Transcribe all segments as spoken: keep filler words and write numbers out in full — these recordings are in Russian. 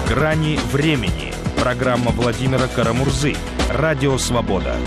Грани времени. Программа Владимира Карамурзы. Радио «Свобода».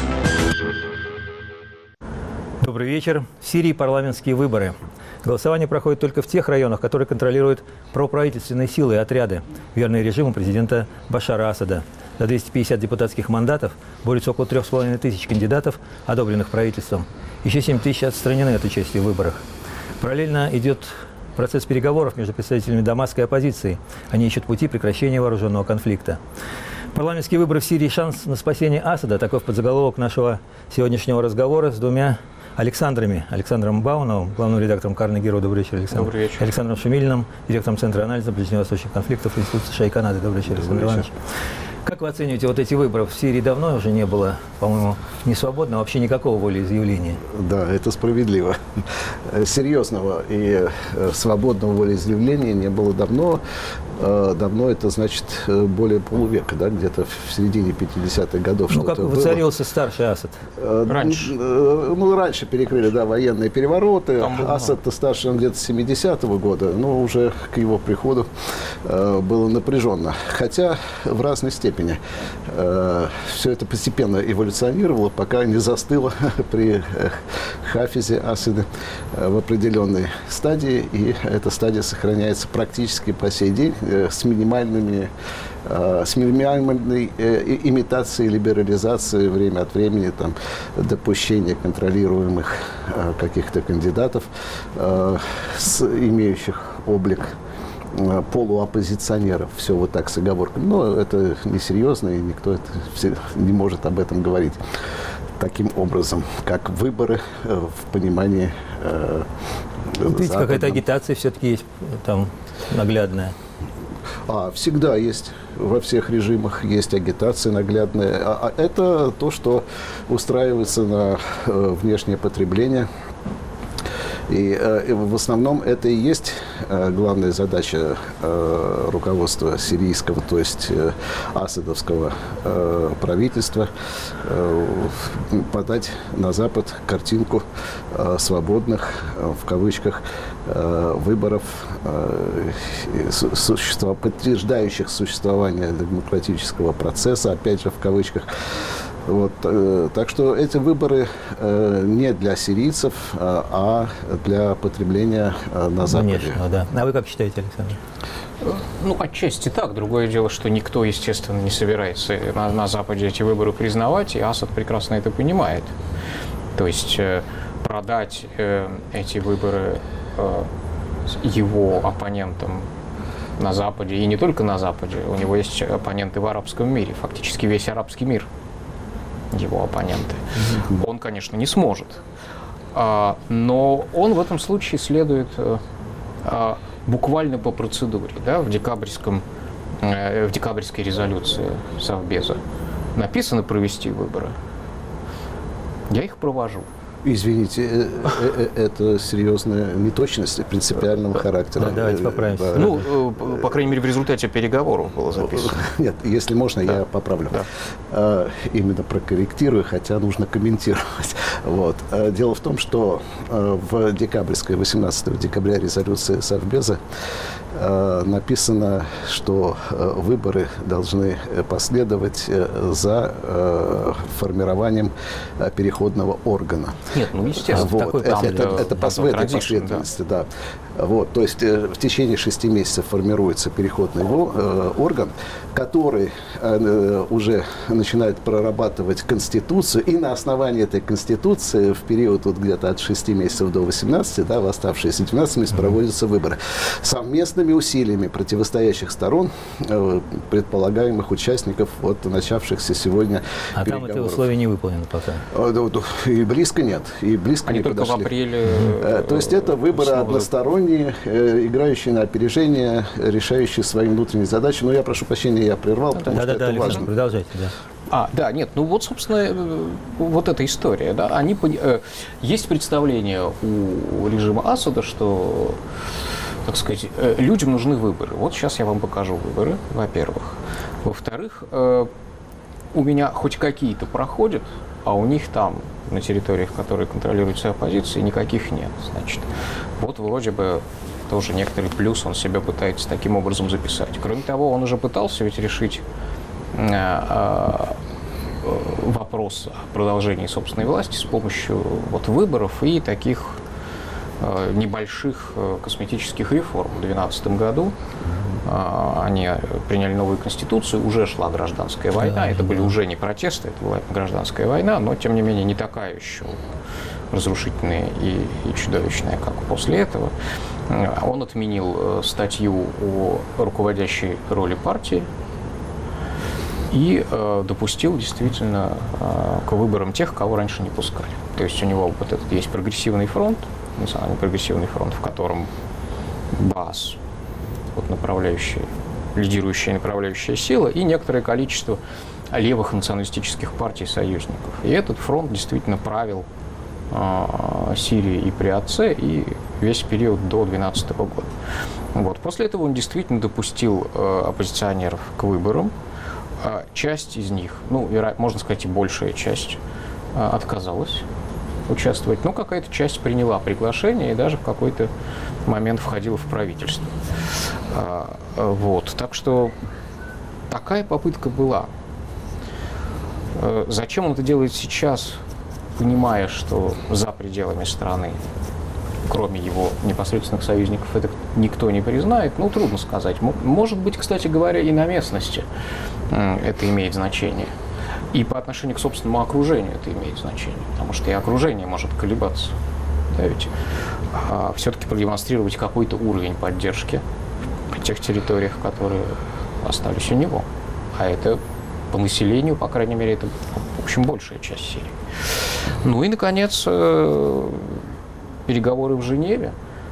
Добрый вечер. В Сирии парламентские выборы. Голосование проходит только в тех районах, которые контролируют проправительственные силы и отряды, верные режиму президента Башара Асада. За двести пятьдесят депутатских мандатов борются около трех с половиной тысяч кандидатов, одобренных правительством. Еще семь тысяч отстранены от участия в выборах. Параллельно идет процесс переговоров между представителями дамасской оппозиции. Они ищут пути прекращения вооруженного конфликта. Парламентские выборы в Сирии – шанс на спасение Асада. Таков подзаголовок нашего сегодняшнего разговора с двумя Александрами. Александром Бауновым, главным редактором Карнеги. Добрый вечер, Александр. Добрый вечер. Александром Шумилиным, директором Центра анализа ближневосточных конфликтов Института США и Канады. Добрый вечер, Александр Иванович. Как вы оцениваете вот эти выборы? В Сирии давно уже не было, по-моему, не свободно, вообще никакого волеизъявления. Да, это справедливо. Серьезного и свободного волеизъявления не было давно. Давно это значит более полувека, да, где-то в середине пятидесятых годов. Ну, как воцарился старший Асад? Раньше. Ну, раньше перекрыли, да, военные перевороты. Асад-то старше где-то семидесятого года, но уже к его приходу было напряженно. Хотя в разной степени. Все это постепенно эволюционировало, пока не застыло при Хафизе Асаде в определенной стадии. И эта стадия сохраняется практически по сей день, с минимальными, с минимальной имитацией либерализации время от времени, там, допущения контролируемых каких-то кандидатов, с имеющих облик полуоппозиционеров. Все вот так с оговорками. Но это несерьезно, и никто это не может об этом говорить таким образом, как выборы в понимании э, Видите, какая-то агитация все-таки есть там наглядная. А, всегда есть, во всех режимах есть агитация наглядная. А, а это то, что устраивается на э, внешнее потребление. И э, в основном это и есть э, главная задача э, руководства сирийского, то есть э, асадовского э, правительства, э, подать на Запад картинку э, свободных, э, в кавычках, э, выборов, э, существа, подтверждающих существование демократического процесса, опять же в кавычках. Вот, э, так что эти выборы э, не для сирийцев, э, а для потребления э, на Западе. Конечно, да. А вы как считаете, Александр? Ну, отчасти так. Другое дело, что никто, естественно, не собирается на, на Западе эти выборы признавать, и Асад прекрасно это понимает. То есть э, продать э, эти выборы э, его оппонентам на Западе, и не только на Западе, у него есть оппоненты в арабском мире, фактически весь арабский мир. Его оппоненты. Он, конечно, не сможет. Но он в этом случае следует буквально по процедуре. Да, в, декабрьском, в декабрьской резолюции Совбеза написано провести выборы. Я их провожу. Извините, это серьезная неточность принципиального характера. Да, давайте поправимся. Да. Ну, по крайней мере, в результате переговоров было записано. Нет, если можно, да. я поправлю. Да. Именно прокорректирую, хотя нужно комментировать. Вот. Дело в том, что в декабрьской, восемнадцатого декабря резолюции Совбеза написано, что выборы должны последовать за формированием переходного органа. Нет, ну естественно, вот. такой это, там, это, это, это по своей последовательности, да. да. Вот, то есть в течение шести месяцев формируется переходный э, орган, который э, уже начинает прорабатывать Конституцию, и на основании этой Конституции в период вот, где-то от шести месяцев до восемнадцати, да, в оставшиеся двенадцать месяцев проводятся выборы. Совместными усилиями противостоящих сторон, э, предполагаемых участников вот начавшихся сегодня а переговоров. Там это условие не выполнено пока? И близко нет. И близко Они не только подошли. в апреле... Э, то есть это выборы односторонние, э, играющие на опережение, решающие свои внутренние задачи. Но я прошу прощения, я прервал, да, потому да, что да, это да, важно. Продолжайте, да. А, да, нет, ну вот, собственно, вот эта история, да, они, э, есть представление у режима Асада, что, так сказать, э, людям нужны выборы. Вот сейчас я вам покажу выборы, во-первых. Во-вторых, э, у меня хоть какие-то проходят, а у них там, на территориях, которые контролируются оппозицией, никаких нет. Значит, вот вроде бы тоже некоторый плюс он себе пытается таким образом записать. Кроме того, он уже пытался ведь решить вопрос о продолжении собственной власти с помощью вот выборов и таких небольших косметических реформ. В две тысячи двенадцатом году они приняли новую конституцию, уже шла гражданская война, да, это были да. уже не протесты, это была гражданская война, но тем не менее не такая еще разрушительная и, и чудовищная, как после этого. Он отменил статью о руководящей роли партии и э, допустил действительно э, к выборам тех, кого раньше не пускали. То есть у него вот этот есть прогрессивный фронт, национальный прогрессивный фронт, в котором БАС, вот направляющая, лидирующая направляющая сила, и некоторое количество левых националистических партий союзников. И этот фронт действительно правил э, Сирией и при отце, и весь период до две тысячи двенадцатого года. Вот. После этого он действительно допустил э, оппозиционеров к выборам. Часть из них, ну, можно сказать, и большая часть отказалась участвовать. Но какая-то часть приняла приглашение и даже в какой-то момент входила в правительство. Вот. Так что такая попытка была. Зачем он это делает сейчас, понимая, что за пределами страны, кроме его непосредственных союзников, это никто не признает, ну, трудно сказать. Может быть, кстати говоря, и на местности это имеет значение. И по отношению к собственному окружению это имеет значение, потому что и окружение может колебаться. Да, ведь а, все-таки продемонстрировать какой-то уровень поддержки в тех территориях, которые остались у него. А это по населению, по крайней мере, это, в общем, большая часть Сирии. Ну и, наконец, переговоры в Женеве.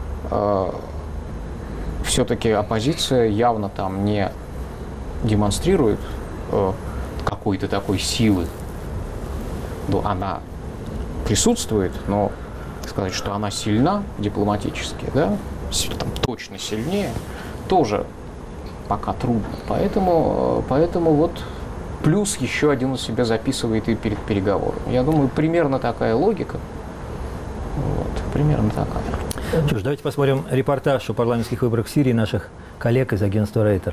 Все-таки оппозиция явно там не демонстрирует э, какой-то такой силы. Ну, она присутствует, но сказать, что она сильна дипломатически, да, там, точно сильнее, тоже пока трудно. Поэтому, поэтому вот плюс еще один у себя записывает и перед переговорами. Я думаю, примерно такая логика. Вот, примерно такая. Что ж, давайте посмотрим репортаж о парламентских выборах в Сирии наших коллег из агентства Рейтер.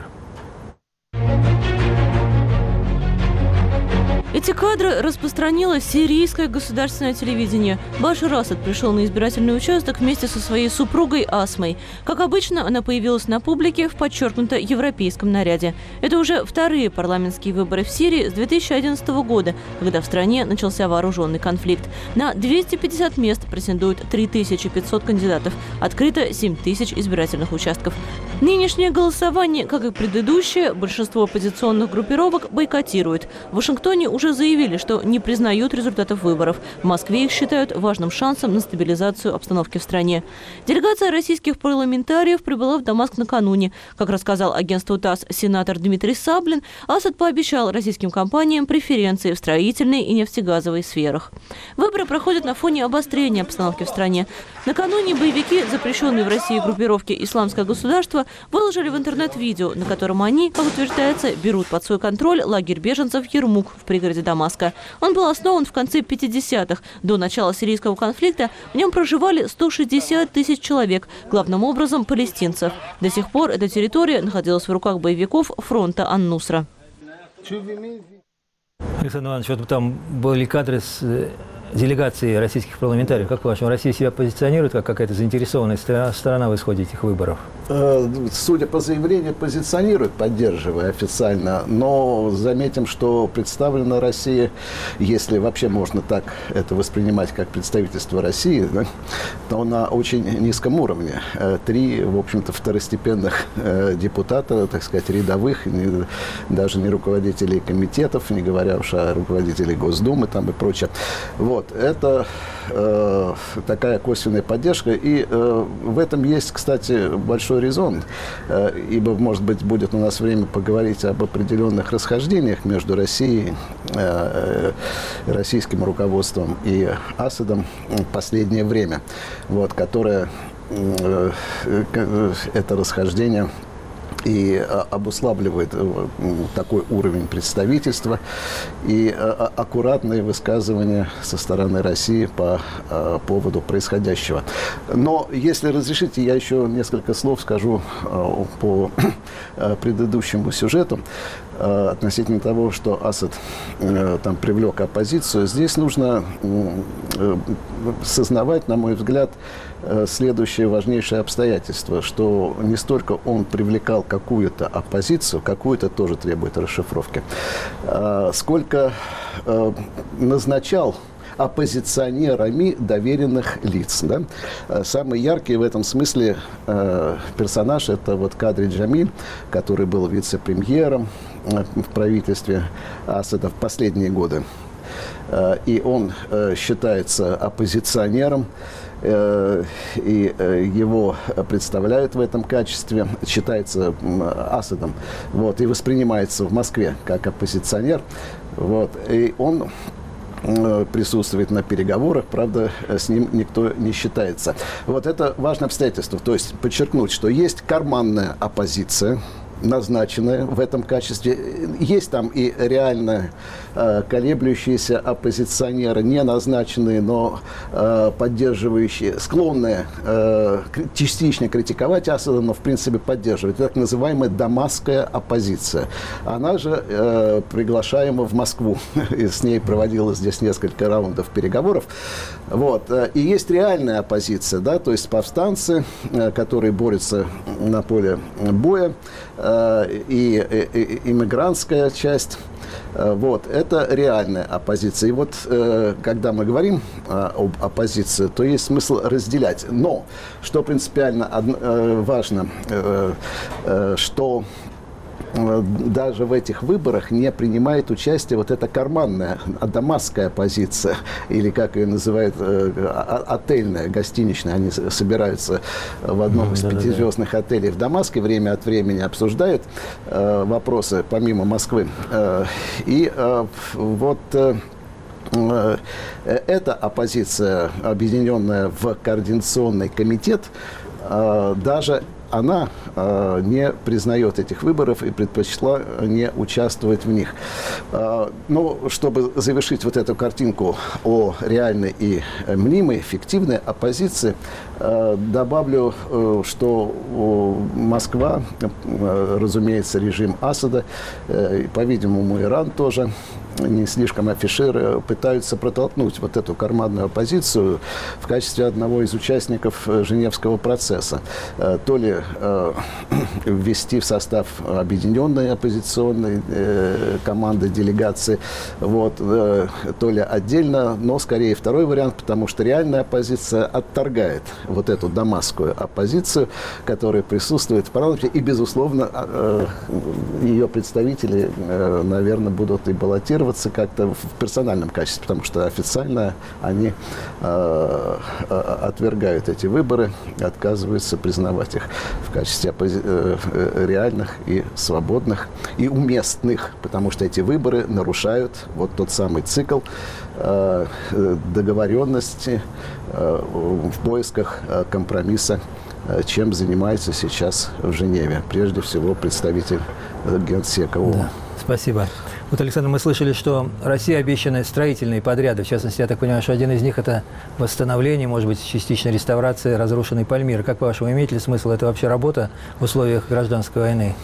Эти кадры распространило сирийское государственное телевидение. Башар Асад пришел на избирательный участок вместе со своей супругой Асмой. Как обычно, она появилась на публике в подчеркнуто европейском наряде. Это уже вторые парламентские выборы в Сирии с две тысячи одиннадцатого года, когда в стране начался вооруженный конфликт. На двести пятьдесят мест претендуют три тысячи пятьсот кандидатов. Открыто семь тысяч избирательных участков. Нынешнее голосование, как и предыдущее, большинство оппозиционных группировок бойкотирует. В Вашингтоне уже заявили, что не признают результатов выборов. В Москве их считают важным шансом на стабилизацию обстановки в стране. Делегация российских парламентариев прибыла в Дамаск накануне. Как рассказал агентству ТАСС сенатор Дмитрий Саблин, Асад пообещал российским компаниям преференции в строительной и нефтегазовой сферах. Выборы проходят на фоне обострения обстановки в стране. Накануне боевики, запрещенные в России группировки «Исламское государство», выложили в интернет видео, на котором они, как утверждается, берут под свой контроль лагерь беженцев Ярмук в пригороде Дамаска. Он был основан в конце пятидесятых. До начала сирийского конфликта в нем проживали сто шестьдесят тысяч человек, главным образом палестинцев. До сих пор эта территория находилась в руках боевиков фронта Ан-Нусра. Александр Иванович, вот там были кадры с делегации российских парламентариев. Как по-вашему, Россия себя позиционирует как какая-то заинтересованная сторона в исходе этих выборов? Судя по заявлению, позиционирует, поддерживая официально, но заметим, что представлена Россия, если вообще можно так это воспринимать как представительство России, да, то на очень низком уровне. Три, в общем-то, второстепенных депутата, так сказать, рядовых, не, даже не руководителей комитетов, не говоря уж о руководителей Госдумы там и прочее. Вот, это э, такая косвенная поддержка, и э, в этом есть, кстати, большой резон, э, ибо, может быть, будет у нас время поговорить об определенных расхождениях между Россией, э, российским руководством и Асадом в последнее время, вот, которое, э, это расхождение и обуславливает такой уровень представительства и аккуратные высказывания со стороны России по поводу происходящего. Но, если разрешите, я еще несколько слов скажу по предыдущему сюжету относительно того, что Асад там привлек оппозицию. Здесь нужно сознавать, на мой взгляд, следующее важнейшее обстоятельство, что не столько он привлекал какую-то оппозицию, какую-то тоже требует расшифровки, сколько назначал оппозиционерами доверенных лиц. Да? Самый яркий в этом смысле э, персонаж – это вот Кадри Джамиль, который был вице-премьером э, в правительстве Асада в последние годы. Э, и он э, считается оппозиционером, э, и э, его представляют в этом качестве, считается э, Асадом, вот, и воспринимается в Москве как оппозиционер. Вот, и он присутствует на переговорах, правда, с ним никто не считается. Вот это важное обстоятельство. То есть подчеркнуть, что есть карманная оппозиция, назначенная в этом качестве. Есть там и реально э, колеблющиеся оппозиционеры, не назначенные, но э, поддерживающие, склонные э, частично критиковать Асада, но в принципе поддерживать. Так называемая дамасская оппозиция. Она же э, приглашаема в Москву. И с ней проводилось здесь несколько раундов переговоров. Вот. И есть реальная оппозиция, да, то есть повстанцы, э, которые борются на поле боя, и, и, и иммигрантская часть. Вот, это реальная оппозиция. И вот, когда мы говорим об оппозиции, то есть смысл разделять. Но, что принципиально важно, что даже в этих выборах не принимает участие вот эта карманная, дамасская оппозиция, или как ее называют, отельная, гостиничная. Они собираются в одном из пятизвездных отелей в Дамаске, время от времени обсуждают э, вопросы помимо Москвы. Э, и э, вот э, эта оппозиция, объединенная в координационный комитет, э, даже она э, не признает этих выборов и предпочла не участвовать в них. Э, но чтобы завершить вот эту картинку о реальной и мнимой, фиктивной оппозиции, э, добавлю, э, что э, Москва, э, разумеется, режим Асада, э, по-видимому, Иран тоже, не слишком афиширы, пытаются протолкнуть вот эту карманную оппозицию в качестве одного из участников Женевского процесса. То ли э, ввести в состав объединенной оппозиционной э, команды, делегации, вот, э, то ли отдельно, но скорее второй вариант, потому что реальная оппозиция отторгает вот эту дамасскую оппозицию, которая присутствует в парламенте, и, безусловно, э, ее представители, э, наверное, будут и баллотироваться как-то в персональном качестве, потому что официально они э, отвергают эти выборы, отказываются признавать их в качестве оппози- э, реальных и свободных, и уместных, потому что эти выборы нарушают вот тот самый цикл э, договоренности э, в поисках э, компромисса, э, чем занимается сейчас в Женеве. Прежде всего представитель Генсека ООН. Да. Спасибо. Вот, Александр, мы слышали, что России обещаны строительные подряды. В частности, я так понимаю, что один из них – это восстановление, может быть, частичная реставрация разрушенной Пальмиры. Как, по-вашему, имеет ли смысл это вообще работа в условиях гражданской войны?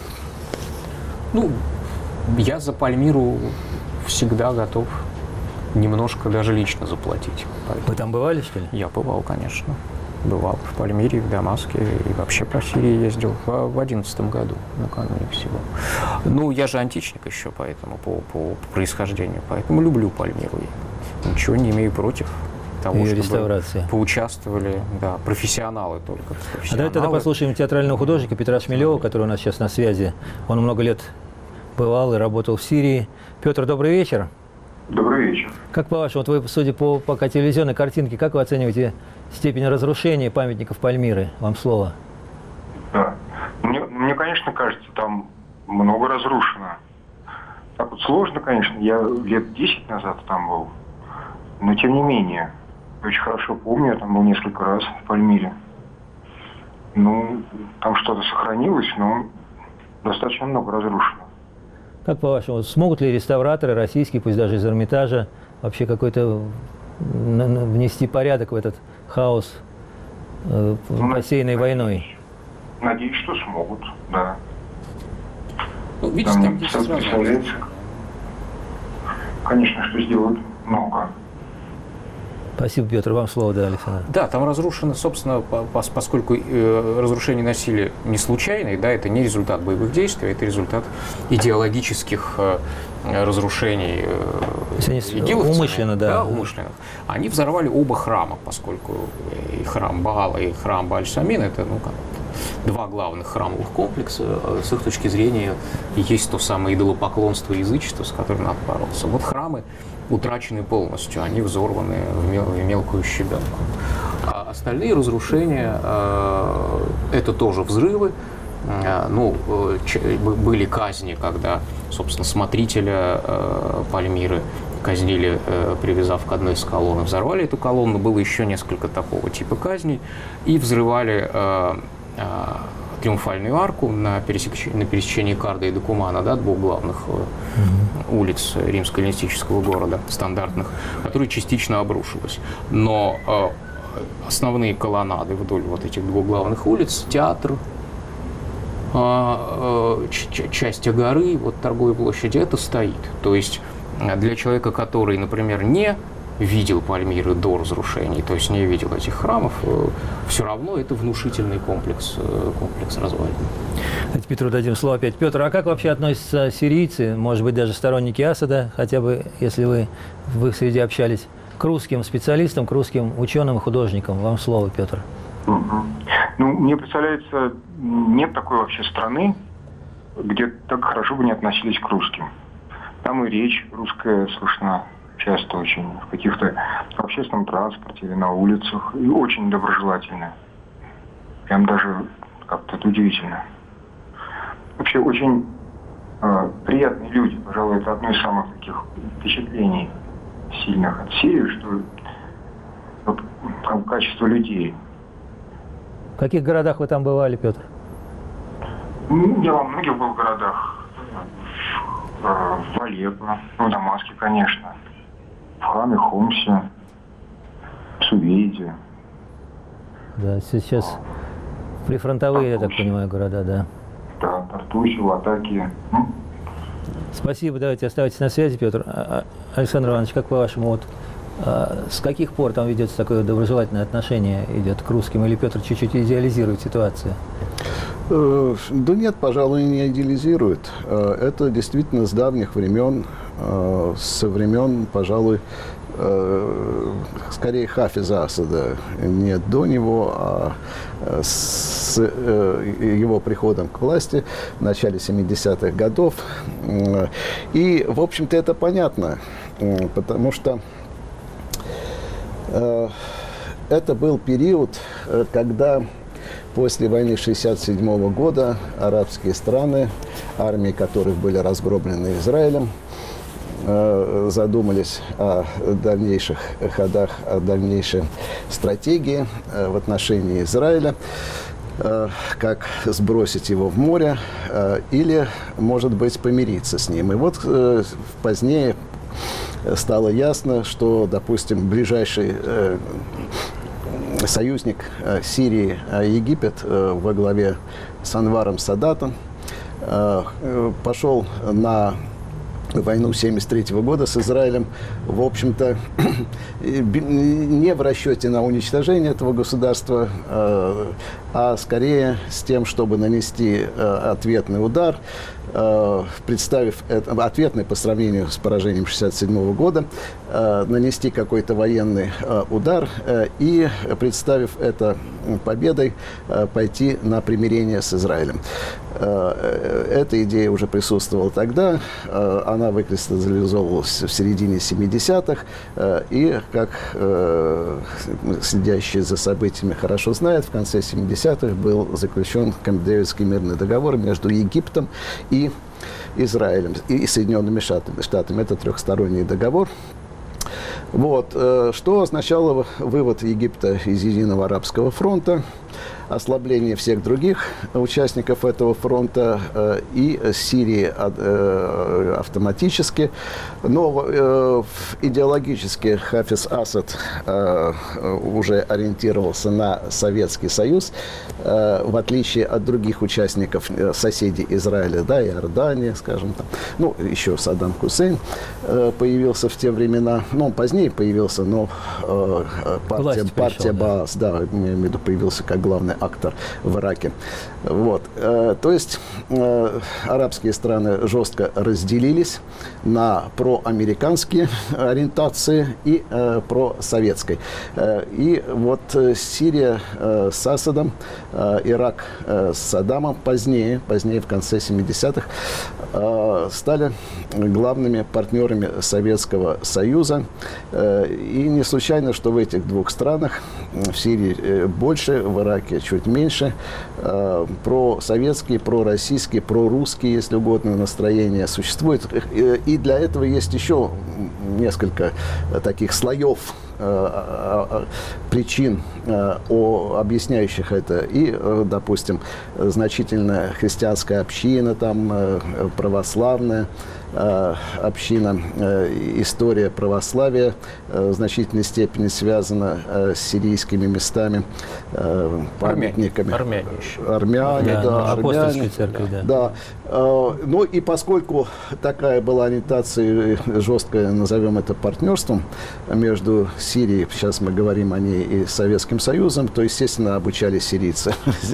Ну, я за Пальмиру всегда готов немножко даже лично заплатить. Поэтому Вы там бывали, что ли? Я бывал, конечно. Бывал в Пальмире, в Дамаске и вообще по Сирии ездил в две тысячи одиннадцатом году, накануне всего. Ну, я же античник еще, поэтому по, по происхождению, поэтому люблю Пальмиру. Ничего не имею против того, Ее чтобы реставрация. Поучаствовали, да, профессионалы только. Профессионалы. А давайте тогда послушаем театрального художника Петра Шмелева, который у нас сейчас на связи. Он много лет бывал и работал в Сирии. Петр, добрый вечер. Добрый вечер. Как по-вашему, вот вы, судя по пока телевизионной картинке, как вы оцениваете степень разрушения памятников Пальмиры? Вам слово. Да. Мне, мне, конечно, кажется, там много разрушено. Так вот сложно, конечно. Я лет десять назад там был. Но тем не менее, очень хорошо помню, я там был несколько раз в Пальмире. Ну, там что-то сохранилось, но достаточно много разрушено. Как по-вашему, смогут ли реставраторы российские, пусть даже из Эрмитажа, вообще какой-то внести порядок в этот хаос, э, ну, посеянный войной? Надеюсь, что смогут, да. Ну, видите, там, там все представляется, конечно, что сделают много. Спасибо, Петр. Вам слово, да, Александр. Да, там разрушено, собственно, поскольку э, разрушение носили не случайные, да, это не результат боевых действий, это результат идеологических э, разрушений э, умышленно, да. да, умышленных. Они взорвали оба храма, поскольку и храм Баала, и храм Бааль-Самин, это, ну, как два главных храмовых комплекса. С их точки зрения есть то самое идолопоклонство и язычество, с которым надо бороться. Вот храмы утрачены полностью, они взорваны в, мел, в мелкую щебенку. А остальные разрушения э, это тоже взрывы. Э, ну, э, были казни, когда, собственно, смотрителя э, Пальмиры казнили, э, привязав к одной из колонн. Взорвали эту колонну, было еще несколько такого типа казней, и взрывали э, э, Триумфальную арку на пересечении, на пересечении Карда и Декумана, да, двух главных mm-hmm. улиц римско-эллинистического города, стандартных, которые частично обрушились. Но э, основные колоннады вдоль вот этих двух главных улиц, театр, э, э, ч- часть горы, вот торговой площади, это стоит. То есть для человека, который, например, не видел Пальмиры до разрушений, то есть не видел этих храмов, все равно это внушительный комплекс, комплекс развалин. Давайте Петру дадим слово опять. Петр, а как вообще относятся сирийцы, может быть, даже сторонники Асада, хотя бы, если вы в их среде общались, к русским специалистам, к русским ученым и художникам? Вам слово, Петр. Угу. Ну, мне представляется, нет такой вообще страны, где так хорошо бы не относились к русским. Там и речь русская слышна часто очень, в каких-то в общественном транспорте или на улицах, и очень доброжелательно. Прям даже как-то это удивительно. Вообще очень э, приятные люди. Пожалуй, это одно из самых таких впечатлений сильных от Сирии, что вот, там качество людей. В каких городах вы там бывали, Петр? Ну, я во многих был городах. Э, в Алеппо, в Дамаске, конечно. В Хаме, Хомсе, в Сувейде. Да, сейчас прифронтовые, Тартусь. Я так понимаю, города, да. Да, Тартусь, Латакия. Спасибо, давайте оставайтесь на связи, Петр. Александр Иванович, как по-вашему, вот, а, с каких пор там ведется такое доброжелательное отношение идет к русским, или Петр чуть-чуть идеализирует ситуацию? Да нет, пожалуй, не идеализирует. Это действительно с давних времен, со времен, пожалуй, скорее Хафиза Асада, не до него, а с его приходом к власти в начале семидесятых годов. И, в общем-то, это понятно, потому что это был период, когда после войны шестьдесят седьмого года арабские страны, армии которых были разгромлены Израилем, задумались о дальнейших ходах, о дальнейшей стратегии в отношении Израиля, как сбросить его в море или, может быть, помириться с ним. И вот позднее стало ясно, что, допустим, ближайший союзник Сирии, Египет, во главе с Анваром Садатом, пошел на войну семьдесят третьего года с Израилем, в общем-то, не в расчете на уничтожение этого государства, а скорее с тем, чтобы нанести ответный удар, представив это, ответный по сравнению с поражением шестьдесят седьмого года, нанести какой-то военный удар и, представив это победой, пойти на примирение с Израилем. Эта идея уже присутствовала тогда, она выкристаллизовалась в середине семидесятых, и, как следящие за событиями хорошо знают, в конце семидесятых был заключен Кэмп-Дэвидский мирный договор между Египтом и Израилем и Соединенными Штатами. Штатами. Это трехсторонний договор. Вот. Что означало вывод Египта из Единого арабского фронта, ослабление всех других участников этого фронта и Сирии автоматически. Но идеологически Хафиз Асад уже ориентировался на Советский Союз, в отличие от других участников, соседей Израиля, да, Иордания, скажем там. Ну, еще Саддам Хусейн появился в те времена. Ну, он позднее появился, но партия, партия Баас, да, я имею в виду, появился как главный актор в Ираке. Вот. То есть арабские страны жестко разделились на проамериканские ориентации и просоветской. И вот Сирия с Асадом, Ирак с Саддамом позднее, позднее в конце семидесятых, стали главными партнерами Советского Союза. И не случайно, что в этих двух странах, в Сирии больше, в Ираке чуть меньше, просоветские, пророссийские, прорусские, если угодно, настроения существуют. И для этого есть еще несколько таких слоев причин, объясняющих это. И, допустим, значительная христианская община, там, православная община, история православия в значительной степени связана с сирийскими местами, памятниками. Армяне. Армяне, да, да, армяне. Церковь, да. Да. Ну и поскольку такая была ориентация жесткая, назовем это партнерством между Сирией, сейчас мы говорим о ней, и Советским Союзом, то, естественно, обучали сирийцы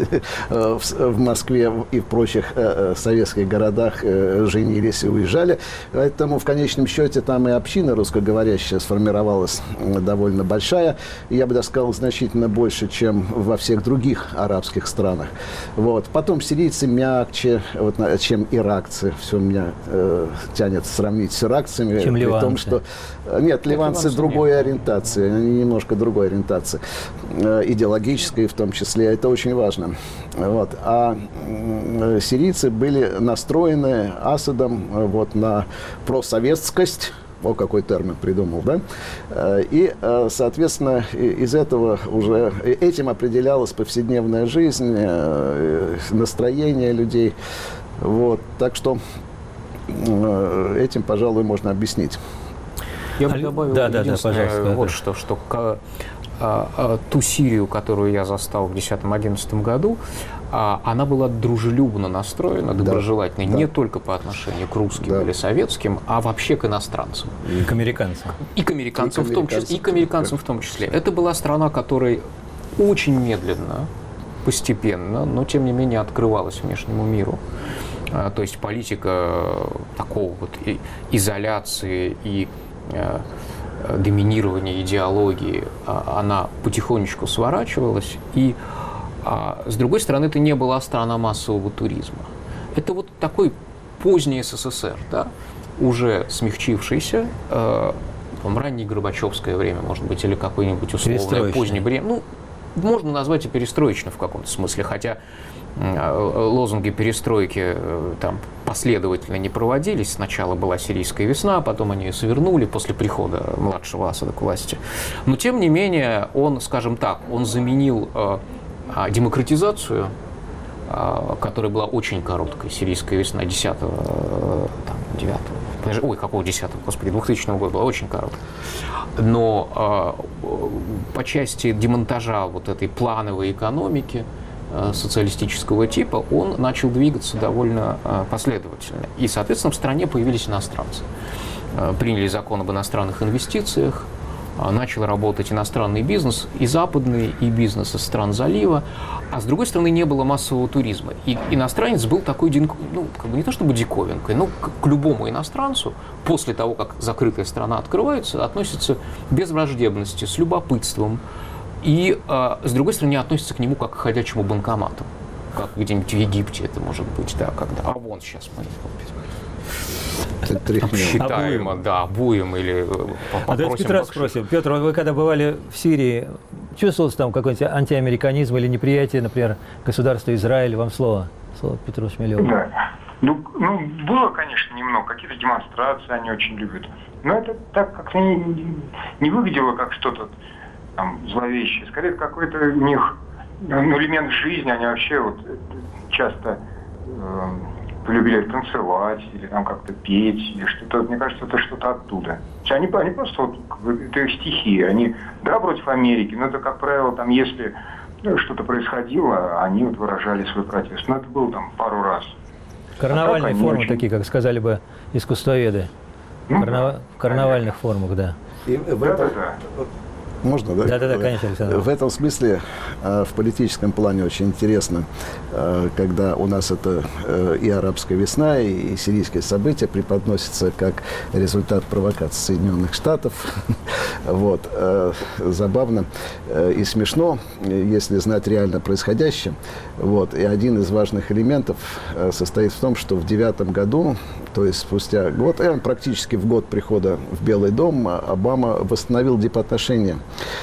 в Москве и в прочих советских городах, женились и уезжали. Поэтому в конечном счете там и община русскоговорящая сформировалась довольно большая. Я бы даже сказал, значительно больше, чем во всех других арабских странах. Вот. Потом сирийцы мягче, вот, чем иракцы. Все меня э, тянет сравнить с иракцами. Чем при ливанцы. том, что... Нет, ливанцы другой нет. ориентации. Они немножко другой ориентации. Э, идеологической в том числе. Это очень важно. Вот. А э, сирийцы были настроены Асадом э, вот, на просоветскость. О, какой термин придумал, да? И, соответственно, из этого уже этим определялась повседневная жизнь, настроение людей. Вот. Так что этим, пожалуй, можно объяснить. Я бы добавил да, да, да, пожалуйста, вот что, что к, а, а, ту Сирию, которую я застал в две тысячи десятом-одиннадцатом году, а, она была дружелюбно настроена, доброжелательной, да, не да. только по отношению к русским Да. или советским, а вообще к иностранцам. И к американцам. И к американцам, И к в том числе. И к американцам в том числе. Это была страна, которая очень медленно, постепенно, но тем не менее открывалась внешнему миру. А, то есть политика такого вот и, изоляции и а, доминирования идеологии, а, она потихонечку сворачивалась. И а, с другой стороны, это не была страна массового туризма. Это вот такой поздний СССР, да, уже смягчившийся, э, там, раннее Горбачевское время, может быть, или какое-нибудь условное позднее время. Ну, можно назвать и перестроечно в каком-то смысле, хотя э, лозунги перестройки э, там последовательно не проводились. Сначала была сирийская весна, потом они ее свернули после прихода младшего Асада к власти. Но, тем не менее, он, скажем так, он заменил э, демократизацию, которая была очень короткой, сирийская весна десятого, девятого, ой, какого десятого, господи, двухтысячного года была очень короткая. Но по части демонтажа вот этой плановой экономики социалистического типа он начал двигаться довольно последовательно. И, соответственно, в стране появились иностранцы. Приняли закон об иностранных инвестициях, начал работать иностранный бизнес, и западный, и бизнес из стран залива, а с другой стороны не было массового туризма. И иностранец был такой, ну, как бы не то чтобы диковинкой, но к любому иностранцу после того, как закрытая страна открывается, относится без враждебности, с любопытством, и, а, с другой стороны, относится к нему как к ходячему банкомату, как где-нибудь в Египте это может быть, да, когда, а вон сейчас мы... Считаемо, обуем. да, обуем или А давайте Петра спросим. Петр, вы когда бывали в Сирии, чувствовался там какой-нибудь антиамериканизм или неприятие, например, государства Израиль? Вам слово. Слово Петру Шмелеву. Да. Ну, ну, было, конечно, немного. Какие-то демонстрации они очень любят. Но это так как-то не, не выглядело как что-то там зловещее. Скорее, какой-то у них ну, элемент жизни, они вообще вот часто э, полюбили танцевать или там как-то петь или что-то. Мне кажется, это что-то оттуда. Они, они просто вот, это их стихии. Они, да, против Америки, но это, как правило, там, если что-то происходило, они вот выражали свой протест. Но это было там пару раз. Карнавальные а формы очень... такие, как сказали бы искусствоведы. Ну, Карнава... В карнавальных формах, да. И в да, этом... да, да. Можно, да? Да, да, да, конечно, Александр. В этом смысле в политическом плане очень интересно, когда у нас это и арабская весна, и сирийские события преподносятся как результат провокации Соединенных Штатов. Вот. Забавно и смешно, если знать реально происходящее. Вот. И один из важных элементов состоит в том, что в девятом году, то есть спустя год, практически в год прихода в Белый дом, Обама восстановил дипотношения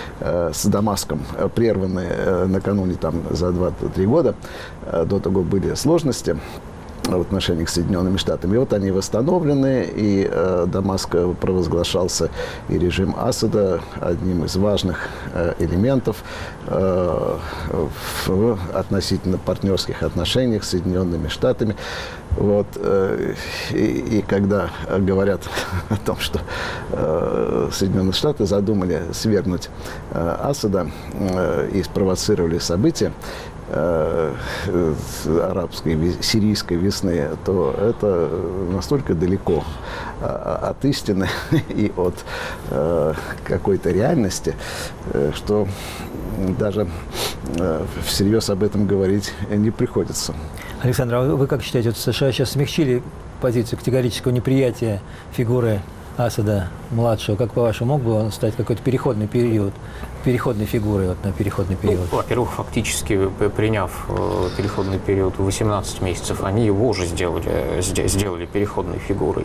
с Дамаском, прерванные накануне там, за два-три года. До того были сложности в отношениях с Соединенными Штатами. И вот они восстановлены, и э, Дамаск провозглашался, и режим Асада одним из важных э, элементов э, в относительно партнерских отношениях с Соединенными Штатами. Вот, э, и, и когда говорят о том, что э, Соединенные Штаты задумали свергнуть э, Асада э, и спровоцировали события э, арабской, сирийской весны, то это настолько далеко э, от истины и от э, какой-то реальности, э, что даже э, всерьез об этом говорить не приходится. Александр, а вы как считаете, вот США сейчас смягчили позицию категорического неприятия фигуры Асада-младшего? Как по-вашему, мог бы он стать какой-то переходный период, переходной фигурой вот, на переходный период? Ну, во-первых, фактически приняв переходный период в восемнадцать месяцев, они его уже сделали, сделали переходной фигурой.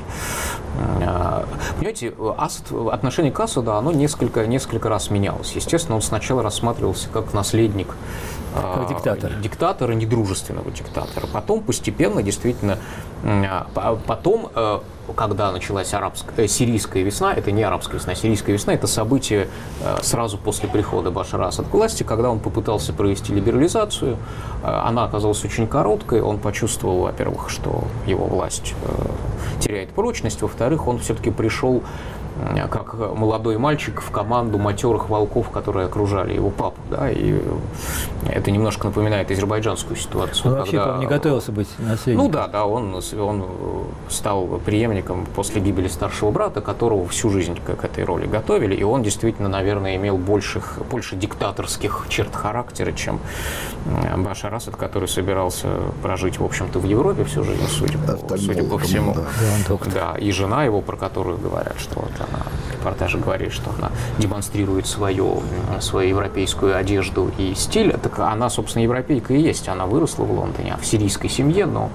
Понимаете, Асад, отношение к Асаду, оно несколько, несколько раз менялось. Естественно, он сначала рассматривался как наследник как диктатор. диктатора, недружественного диктатора. Потом постепенно, действительно, потом, когда началась арабская, сирийская весна, это не арабская весна, сирийская весна, это событие сразу после прихода Башара Асада к власти, когда он попытался провести либерализацию, она оказалась очень короткой, он почувствовал, во-первых, что его власть теряет прочность, во-вторых, он все-таки пришел как молодой мальчик в команду матерых волков, которые окружали его папу, да, и это немножко напоминает азербайджанскую ситуацию. Он вообще, по-моему, не готовился быть наследником. Ну да, да, он, он стал преемником после гибели старшего брата, которого всю жизнь к этой роли готовили, и он действительно, наверное, имел больших, больше диктаторских черт характера, чем Башар Асад, который собирался прожить, в общем-то, в Европе всю жизнь, судя по, судя по всему. Да. Да, и жена его, про которую говорят, что вот она, репортажи говорит, что она демонстрирует свою, свою европейскую одежду и стиль. Так она, собственно, европейка и есть. Она выросла в Лондоне, в сирийской семье, но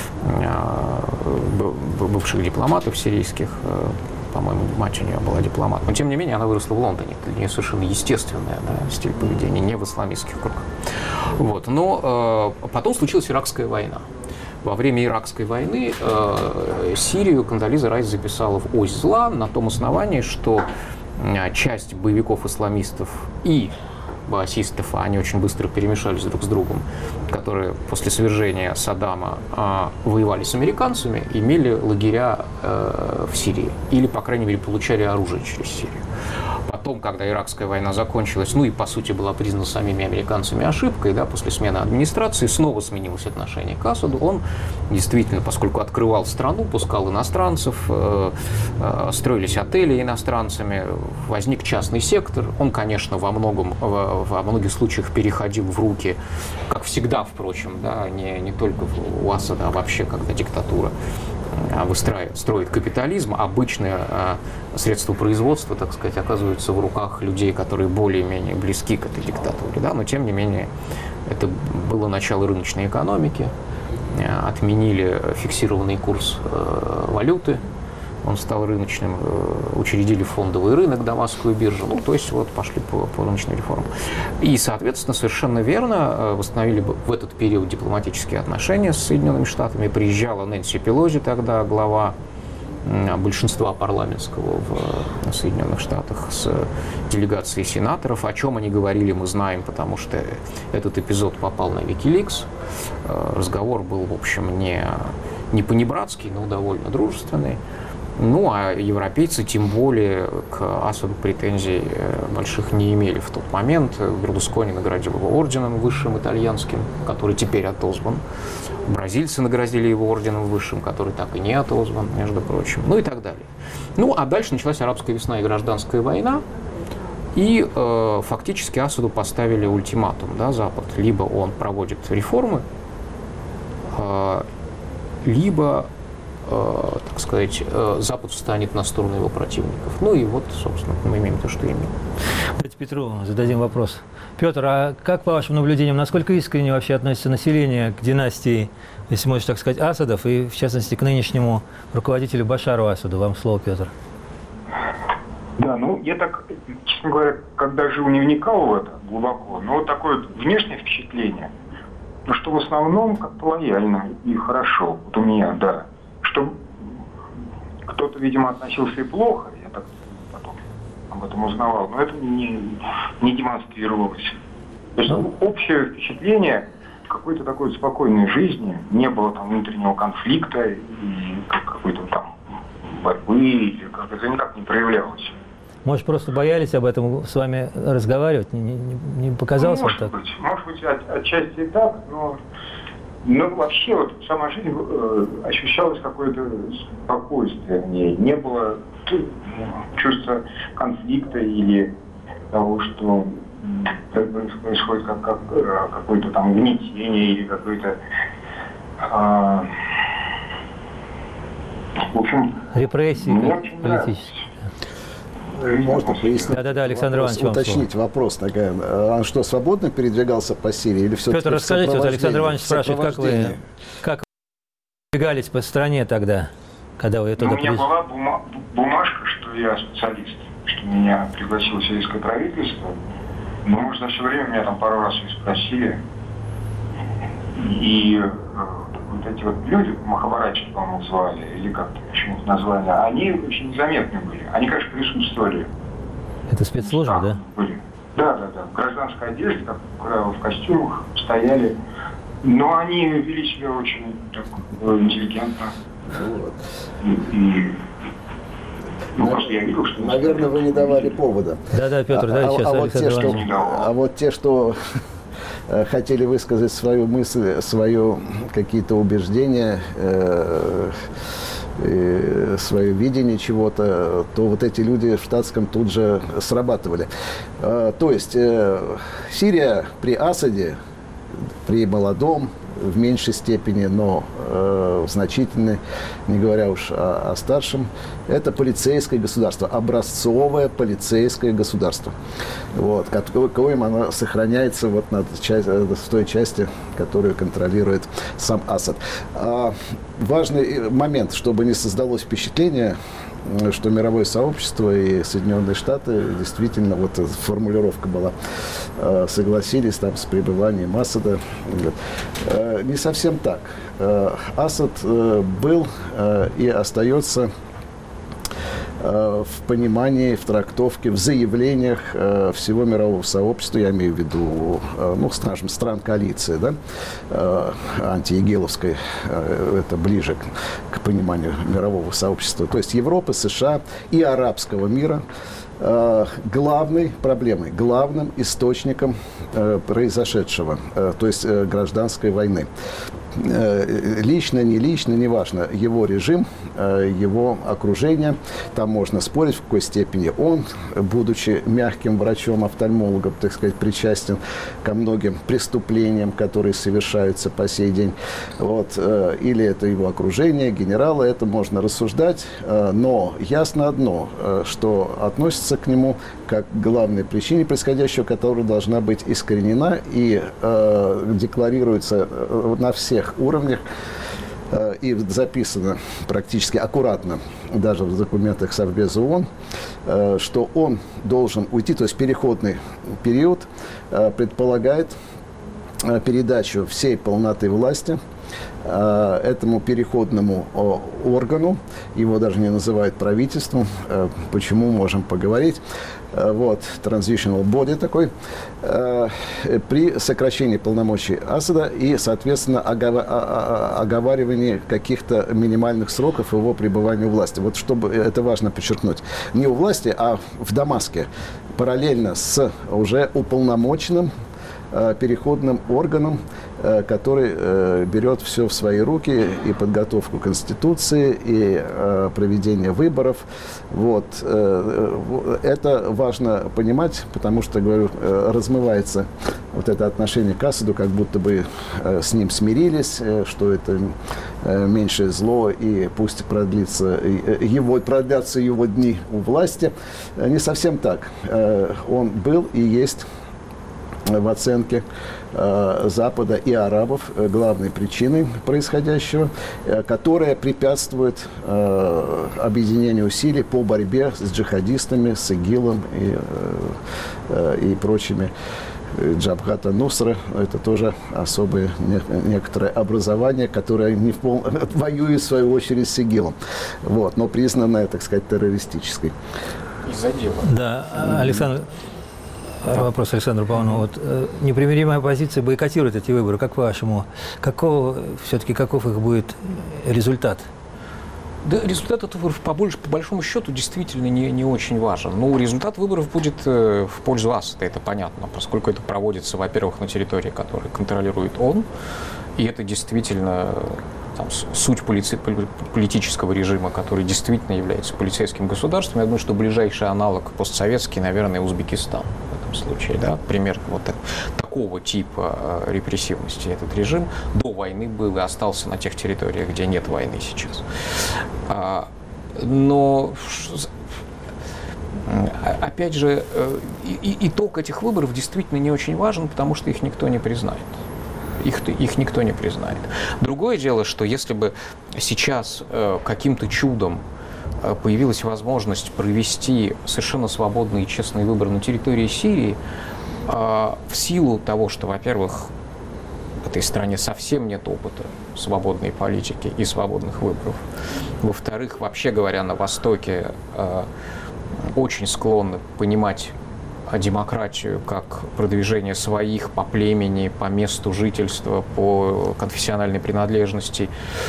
бывших дипломатов сирийских, по-моему, мать у нее была дипломат. Но, тем не менее, она выросла в Лондоне. Это для нее совершенно естественный, да, стиль поведения, не в исламистских кругах. Вот. Но э, потом случилась Иракская война. Во время Иракской войны э, Сирию Кондолиза Райс записала в ось зла на том основании, что э, часть боевиков-исламистов и баасистов, а они очень быстро перемешались друг с другом, которые после свержения Саддама э, воевали с американцами, имели лагеря э, в Сирии или, по крайней мере, получали оружие через Сирию. Потом, когда Иракская война закончилась, ну и, по сути, была признана самими американцами ошибкой, да, после смены администрации, снова сменилось отношение к Асаду. Он действительно, поскольку открывал страну, пускал иностранцев, э, э, строились отели иностранцами, возник частный сектор. Он, конечно, во многом, во, во многих случаях переходил в руки, как всегда, впрочем, да, не, не только у Асада, а вообще, когда диктатура выстраивает, строит капитализм, обычное а, средство производства, так сказать, оказываются в руках людей, которые более-менее близки к этой диктатуре. Да? Но, тем не менее, это было начало рыночной экономики, а, отменили фиксированный курс а, валюты, он стал рыночным, учредили фондовый рынок, Дамасскую биржу, ну, то есть вот пошли по, по рыночной реформе. И, соответственно, совершенно верно восстановили в этот период дипломатические отношения с Соединенными Штатами. Приезжала Нэнси Пелоси тогда, глава большинства парламентского в Соединенных Штатах с делегацией сенаторов. О чем они говорили, мы знаем, потому что этот эпизод попал на Wikileaks. Разговор был, в общем, не, не по-небратский, но довольно дружественный. Ну, а европейцы тем более к Асаду претензий больших не имели в тот момент. Берлускони наградил его орденом высшим итальянским, который теперь отозван. Бразильцы наградили его орденом высшим, который так и не отозван, между прочим. Ну и так далее. Ну, а дальше началась арабская весна и гражданская война. И э, фактически Асаду поставили ультиматум, да, Запад. Либо он проводит реформы, э, либо... так сказать, Запад встанет на сторону его противников. Ну и вот, собственно, мы имеем то, что имеем. Давайте Петру зададим вопрос. Петр, а как, по вашим наблюдениям, насколько искренне вообще относится население к династии, если можно так сказать, Асадов, и, в частности, к нынешнему руководителю Башару Асаду? Вам слово, Петр. Да, ну, я так, честно говоря, когда жил, не вникал в это глубоко, но вот такое вот внешнее впечатление, ну, что в основном как-то лояльно и хорошо. Вот у меня, да. Что кто-то, видимо, относился и плохо, я так потом об этом узнавал, но это не, не демонстрировалось. То есть общее впечатление какой-то такой спокойной жизни, не было там внутреннего конфликта и какой-то там борьбы, или как это никак не проявлялось. Может, просто боялись об этом с вами разговаривать? Не, не, не показалось ну, может вам так? Быть, может быть, от, отчасти и так, но... Но вообще вот сама жизнь э, ощущалось какое-то спокойствие в ней. Не было чувства конфликта или того, что происходит как, как, какое-то там гнетение или какое-то... Э, в общем... Репрессии политические. Можно пояснить? Да-да-да, Александр вопрос, Иванович, уточнить вопрос. Такая. Он что, свободно передвигался по Сирии или все-таки? Петр, расскажите, вот Александр Иванович спрашивает, как вы, как вы передвигались по стране тогда, когда вы туда ну, у меня приезжали? была бума- бумажка, что я специалист, что меня пригласило сирийское правительство. Но, может, за все время меня там пару раз и спросили. И э, вот эти вот люди, махабаратчики, по-моему, звали, или как-то почему-то назвали, они очень незаметны были. Они, конечно, присутствовали. Это спецслужбы, да? Были. Да, да, да. В гражданской одежде, как правило, в костюмах стояли. Но они вели себя очень так, интеллигентно. Вот. И, и ну, просто я видел, что... Наверное, вы не давали повода. Да-да, Петр, да, а, сейчас а, Александр вот те, Иванович. что, а вот те, что хотели высказать свою мысль, свое какие-то убеждения, э, э, свое видение чего-то, то вот эти люди в штатском тут же срабатывали. Э, то есть э, Сирия при Асаде, при молодом, в меньшей степени, но э, в значительной, не говоря уж о, о старшем, это полицейское государство, образцовое полицейское государство, вот, какое оно сохраняется вот над часть, в той части, которую контролирует сам Асад. А важный момент, чтобы не создалось впечатление, что мировое сообщество и Соединенные Штаты действительно, вот формулировка была, согласились там с пребыванием Асада. Не совсем так. Асад был и остается в понимании, в трактовке, в заявлениях всего мирового сообщества, я имею в виду, ну, скажем, стран коалиции, да, антиегеловской, это ближе к, к пониманию мирового сообщества, то есть Европы, США и арабского мира, главной проблемой, главным источником произошедшего, то есть гражданской войны. Лично, не лично, неважно, его режим, его окружение, там можно спорить, в какой степени он, будучи мягким врачом-офтальмологом, так сказать, причастен ко многим преступлениям, которые совершаются по сей день, вот, или это его окружение, генералы, это можно рассуждать, но ясно одно, что относится к нему как к главной причине происходящего, которая должна быть искоренена и э, декларируется на всех уровнях э, и записано практически аккуратно даже в документах Совбеза ООН, э, что он должен уйти, то есть переходный период э, предполагает э, передачу всей полноты власти этому переходному органу, его даже не называют правительством, почему, можем поговорить, вот, transitional body такой, при сокращении полномочий Асада и, соответственно, оговаривании каких-то минимальных сроков его пребывания у власти. Вот чтобы, это важно подчеркнуть, не у власти, а в Дамаске, параллельно с уже уполномоченным переходным органом, который берет все в свои руки, и подготовку Конституции, и проведение выборов. Вот. Это важно понимать, потому что, говорю, размывается вот это отношение к Асаду, как будто бы с ним смирились, что это меньшее зло, и пусть продлится его, продлятся его дни у власти. Не совсем так. Он был и есть в оценке э, Запада и арабов э, главной причиной происходящего, э, которая препятствует э, объединению усилий по борьбе с джихадистами, с ИГИЛом и, э, и прочими. Джабхат ан-Нусра – это тоже особое не, некоторое образование, которое не в пол... воюет, в свою очередь, с ИГИЛом, вот, но признанное, так сказать, террористической. Из-за дела. Да, Александр... Вопрос Александру Павловну. Вот, э, непримиримая оппозиция бойкотирует эти выборы. Как по-вашему, какого, все-таки каков их будет результат? Да, результат этих выборов, по, больш, по большому счету, действительно не, не очень важен. Ну, результат выборов будет э, в пользу Асада, это понятно, поскольку это проводится, во-первых, на территории, которую контролирует он, и это действительно там, суть полици, политического режима, который действительно является полицейским государством. Я думаю, что ближайший аналог постсоветский, наверное, Узбекистан в этом случае, да, примерно вот так, такого типа э, репрессивности этот режим до войны был и остался на тех территориях, где нет войны сейчас. А, но опять же, и, итог этих выборов действительно не очень важен, потому что их никто не признает. Их, их никто не признает. Другое дело, что если бы сейчас э, каким-то чудом э, появилась возможность провести совершенно свободные и честные выборы на территории Сирии, э, в силу того, что, во-первых, в этой стране совсем нет опыта свободной политики и свободных выборов, во-вторых, вообще говоря, на Востоке э, очень склонны понимать демократию как продвижение своих по племени, по месту жительства, по конфессиональной принадлежности,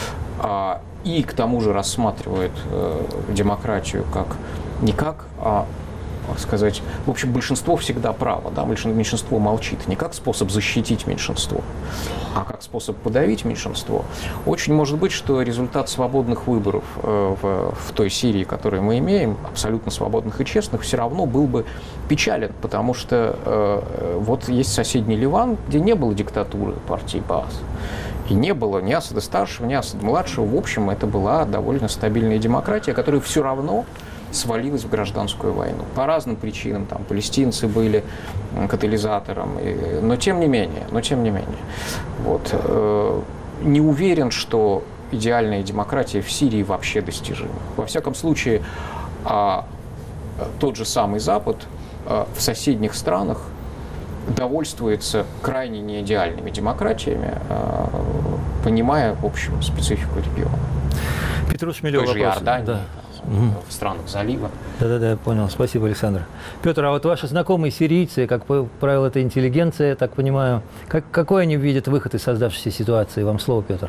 и к тому же рассматривают демократию как не как, а сказать, в общем, большинство всегда право, да, меньшинство молчит, не как способ защитить меньшинство, а как способ подавить меньшинство. Очень может быть, что результат свободных выборов в, в той Сирии, которую мы имеем, абсолютно свободных и честных, все равно был бы печален, потому что э, вот есть соседний Ливан, где не было диктатуры партии Баас. И не было ни Асада старшего, ни Асада младшего. В общем, это была довольно стабильная демократия, которая все равно свалилась в гражданскую войну. По разным причинам, там, палестинцы были катализатором, и, но тем не менее, но тем не менее. Вот, э, не уверен, что идеальная демократия в Сирии вообще достижима. Во всяком случае, э, тот же самый Запад э, в соседних странах довольствуется крайне неидеальными демократиями, э, понимая, в общем, специфику региона. Петру Шмелеву той же вопрос. Иордании, Да. Там, в странах залива. Да-да-да, я понял. Спасибо, Александр. Петр, а вот ваши знакомые сирийцы, как правило, это интеллигенция, я так понимаю, как, какой они видят выход из создавшейся ситуации? Вам слово, Петр.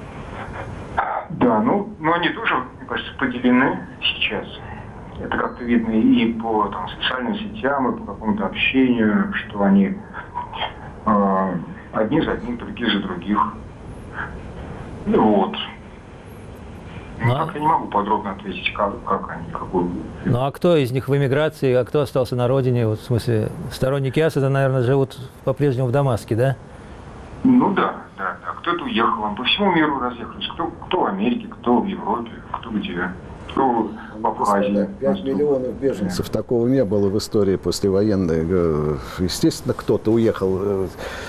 Да, ну, но они тоже, мне кажется, поделены сейчас. Это как-то видно и по там, социальным сетям, и по какому-то общению, что они э, одни за одним, другие за других. Ну вот. Ну, а... как я не могу подробно ответить, как, как они, какой... Ну а кто из них в эмиграции, а кто остался на родине? Вот, в смысле, сторонники Асада, наверное, живут по-прежнему в Дамаске, да? Ну да, да, да. Кто-то уехал, по всему миру разъехались. Кто, кто в Америке, кто в Европе, кто где. Кто в Абхазии. пять миллионов беженцев. Такого не было в истории послевоенной. Естественно, кто-то уехал.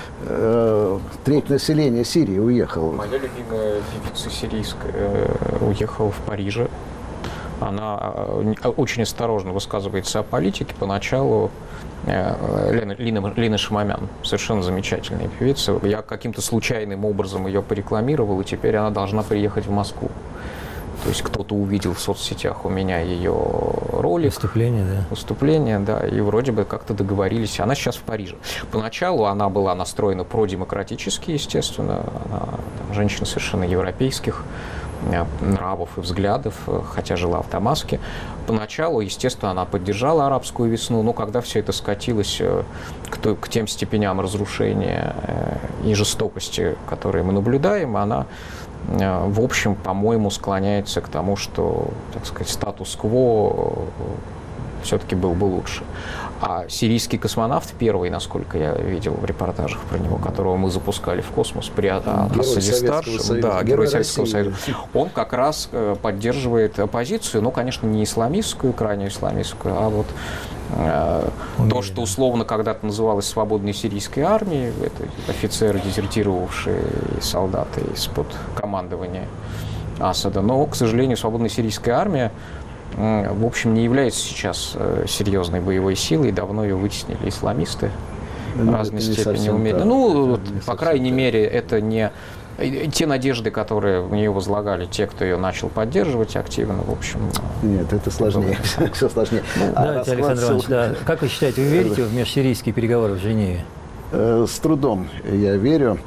Треть населения Сирии уехала. Моя любимая певица сирийская уехала в Париже. она очень осторожно высказывается о политике. Поначалу Лена, Лина, Лина Шамамян, совершенно замечательная певица. Я каким-то случайным образом ее порекламировал, и теперь она должна приехать в Москву. То есть кто-то увидел в соцсетях у меня ее ролик. Выступление, да. Выступление, да, и вроде бы как-то договорились. Она сейчас в Париже. Поначалу она была настроена продемократически, естественно. Она там, женщина совершенно европейских нравов и взглядов, хотя жила в Дамаске. Поначалу, естественно, она поддержала арабскую весну, но когда все это скатилось к, к тем степеням разрушения и жестокости, которые мы наблюдаем, она, в общем, по-моему, склоняется к тому, что, так сказать, статус-кво все-таки был бы лучше. А сирийский космонавт первый, насколько я видел в репортажах про него, которого мы запускали в космос при Асаде-старшем, да, герой Советского Союза, он как раз поддерживает оппозицию, ну, конечно, не исламистскую, крайне исламистскую, а вот э, то, что условно когда-то называлось свободной сирийской армией, это офицеры, дезертировавшие солдаты из-под командования Асада. Но, к сожалению, свободная сирийская армия в общем, не является сейчас серьезной боевой силой, давно ее вытеснили исламисты в разной степени умеренно. Ну, по крайней так. мере, это не те надежды, которые в нее возлагали те, кто ее начал поддерживать активно, в общем. Нет, это сложнее, все сложнее. Ну, а давайте, Александр Иванович, да. Как вы считаете, вы верите в межсирийские переговоры в Женеве? С трудом я верю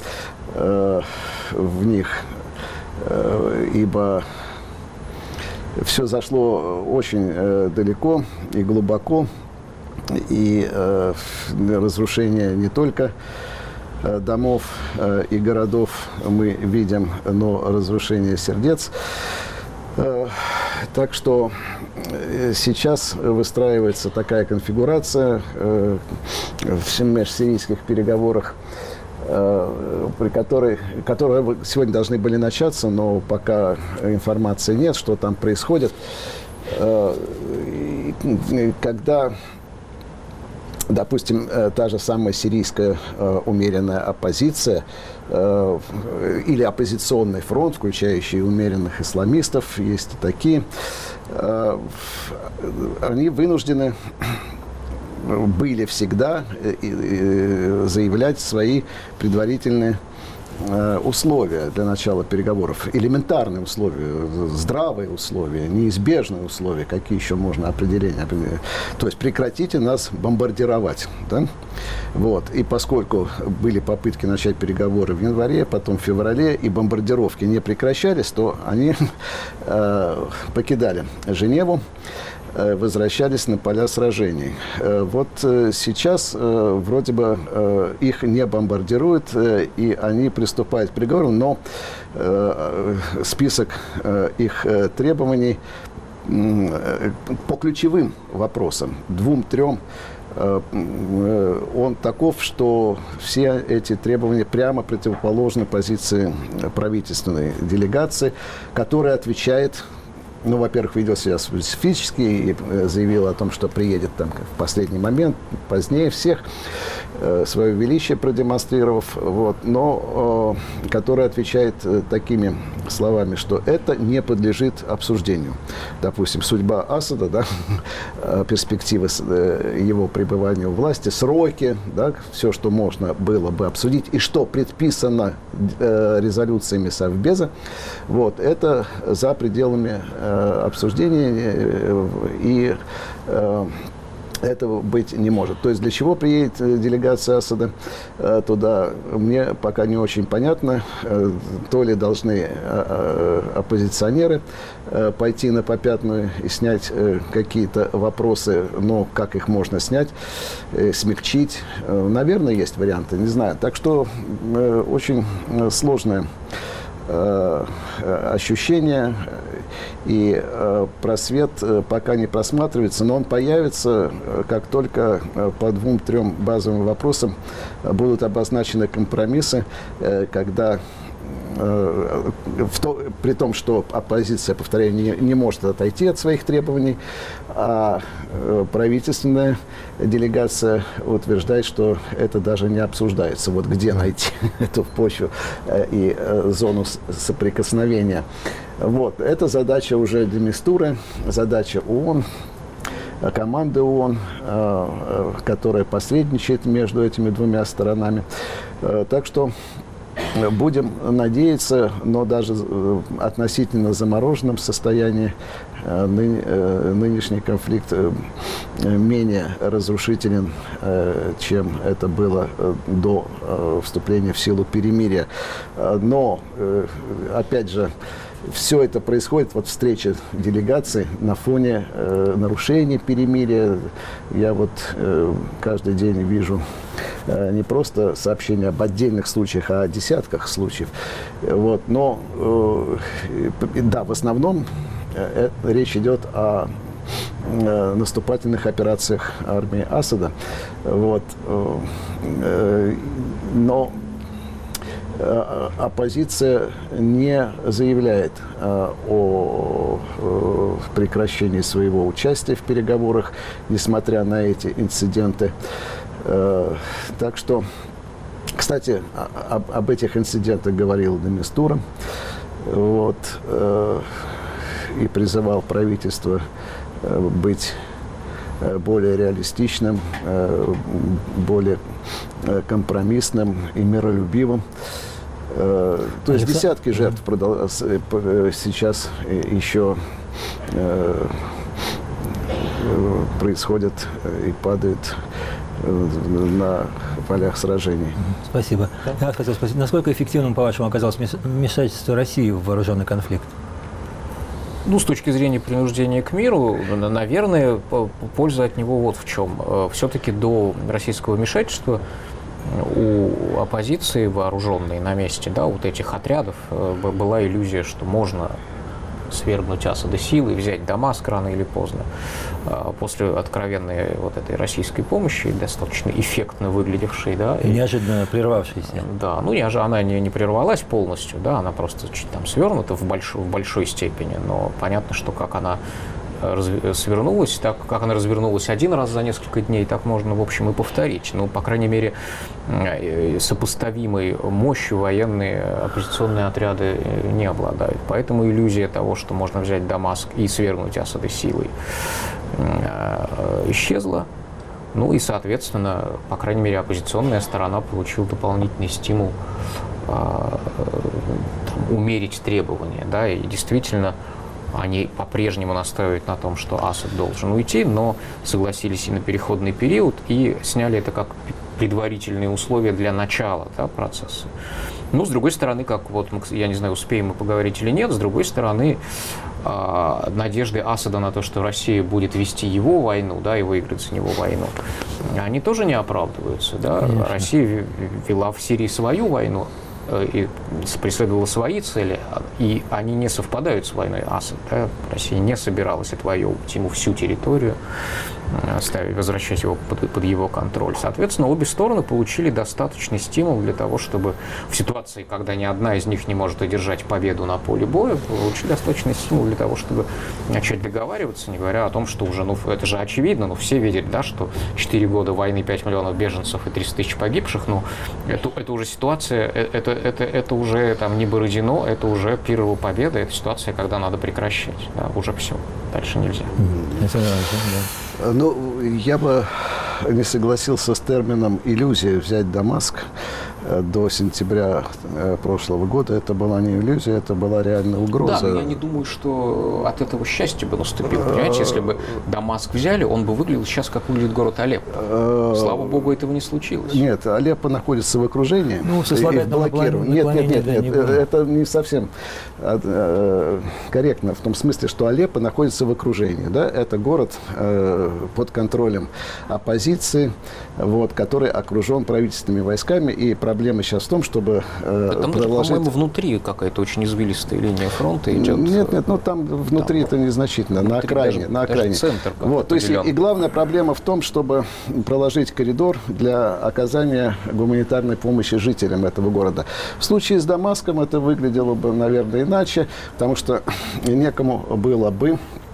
в них, ибо все зашло очень э, далеко и глубоко, и э, разрушение не только э, домов э, и городов мы видим, но разрушение сердец. Э, так что сейчас выстраивается такая конфигурация э, в межсирийских переговорах, при которой, которые сегодня должны были начаться, но пока информации нет, что там происходит. Когда, допустим, та же самая сирийская умеренная оппозиция или оппозиционный фронт, включающий умеренных исламистов, есть и такие, они вынуждены были всегда заявлять свои предварительные условия для начала переговоров. Элементарные условия, здравые условия, неизбежные условия, какие еще можно определения. То есть прекратите нас бомбардировать. Да? Вот. И поскольку были попытки начать переговоры в январе, потом в феврале, и бомбардировки не прекращались, то они э, покидали Женеву, возвращались на поля сражений. Вот сейчас вроде бы их не бомбардируют, и они приступают к переговорам, но список их требований по ключевым вопросам, двум-трем, он таков, что все эти требования прямо противоположны позиции правительственной делегации, которая отвечает. Ну, во-первых, ведет себя специфически и заявил о том, что приедет там в последний момент, позднее всех, э, свое величие продемонстрировав, вот, но э, который отвечает э, такими словами, что это не подлежит обсуждению. Допустим, судьба Асада, да, перспективы э, его пребывания у власти, сроки, да, все, что можно было бы обсудить и что предписано э, резолюциями Совбеза, вот, это за пределами обсуждений, и э, этого быть не может. То есть для чего приедет делегация Асада э, туда, мне пока не очень понятно. Э, то ли должны э, оппозиционеры э, пойти на попятную и снять э, какие-то вопросы, но как их можно снять, э, смягчить. Э, наверное, есть варианты, не знаю. Так что э, очень сложное э, ощущение. И э, просвет э, пока не просматривается, но он появится, э, как только э, по двум-трем базовым вопросам э, будут обозначены компромиссы, э, когда э, в то, при том, что оппозиция, повторяю, не, не может отойти от своих требований, а э, правительственная делегация утверждает, что это даже не обсуждается. Вот где найти эту почву э, и э, зону соприкосновения. Вот. Это задача уже Демистуры, задача ООН, команды ООН, которая посредничает между этими двумя сторонами. Так что будем надеяться, но даже в относительно замороженном состоянии нынешний конфликт менее разрушителен, чем это было до вступления в силу перемирия. Но, опять же, все это происходит, вот встреча делегаций на фоне э, нарушения перемирия. Я вот э, каждый день вижу э, не просто сообщения об отдельных случаях, а о десятках случаев. Вот. Но, э, да, в основном э, речь идет о э, наступательных операциях армии Асада. Вот. Э, но оппозиция не заявляет э, о э, прекращении своего участия в переговорах, несмотря на эти инциденты. Э, так что, кстати, об, об этих инцидентах говорил Демистура, вот, э, и призывал правительство э, быть более реалистичным, более компромиссным и миролюбивым. То есть десятки жертв сейчас еще происходят и падают на полях сражений. Спасибо. Я хотел спросить, насколько эффективным, по-вашему, оказалось вмешательство России в вооруженный конфликт? Ну, с точки зрения принуждения к миру, наверное, польза от него вот в чем. Все-таки до российского вмешательства у оппозиции вооруженной на месте, да, вот этих отрядов, была иллюзия, что можно свергнуть Асада силой, взять Дамаск рано или поздно. После откровенной вот этой российской помощи, достаточно эффектно выглядевшей, да. И неожиданно прервавшейся. Да, ну неожиданно она не, не прервалась полностью, да, она просто чуть там свернута в большой, в большой степени, но понятно, что как она свернулась, так как она развернулась один раз за несколько дней, так можно, в общем, и повторить. Ну, по крайней мере, сопоставимой мощью военные оппозиционные отряды не обладают. Поэтому иллюзия того, что можно взять Дамаск и свергнуть Асада силой, исчезла. Ну и, соответственно, по крайней мере, оппозиционная сторона получила дополнительный стимул там, умерить требования, да, и действительно они по-прежнему настаивают на том, что Асад должен уйти, но согласились и на переходный период, и сняли это как предварительные условия для начала, да, процесса. Ну, с другой стороны, как вот, мы, я не знаю, успеем мы поговорить или нет, с другой стороны, э, надежды Асада на то, что Россия будет вести его войну, да, и выиграть за него войну, они тоже не оправдываются, да. Россия вела в Сирии свою войну и преследовала свои цели, и они не совпадают с войной Асада. Да? Россия не собиралась отвоевывать ему всю территорию, ставить, возвращать его под, под его контроль. Соответственно, обе стороны получили достаточный стимул для того, чтобы в ситуации, когда ни одна из них не может одержать победу на поле боя, получили достаточный стимул для того, чтобы начать договариваться, не говоря о том, что уже, ну, это же очевидно, но все видят, да, что четыре года войны, пять миллионов беженцев и триста тысяч погибших, ну, это, это уже ситуация, это, это, это уже там не Бородино, это уже пирова победа, это ситуация, когда надо прекращать, да, уже все, дальше нельзя. Ну, я бы не согласился с термином «иллюзия» взять Дамаск до сентября прошлого года. Это была не иллюзия, это была реальная угроза. Да, но я не думаю, что от этого счастье бы наступило. Понимаете, если бы Дамаск взяли, он бы выглядел сейчас, как выглядит город Алеппо. Слава богу, этого не случилось. Нет, Алеппо находится в окружении. Ну, и блокирован. Нет, нет, нет, нет, нет. Это не совсем корректно в том смысле, что Алеппо находится в окружении. Да? Это город под контролем оппозиции, вот, который окружен правительственными войсками, и проблема сейчас в том, чтобы э, там, продолжать... по-моему, внутри какая-то очень извилистая линия фронта идет. Нет, нет, ну там внутри там, это незначительно, на окраине. Даже, на окраине. Центр вот, то есть, и главная проблема в том, чтобы проложить коридор для оказания гуманитарной помощи жителям этого города. В случае с Дамаском это выглядело бы, наверное, иначе, потому что некому было бы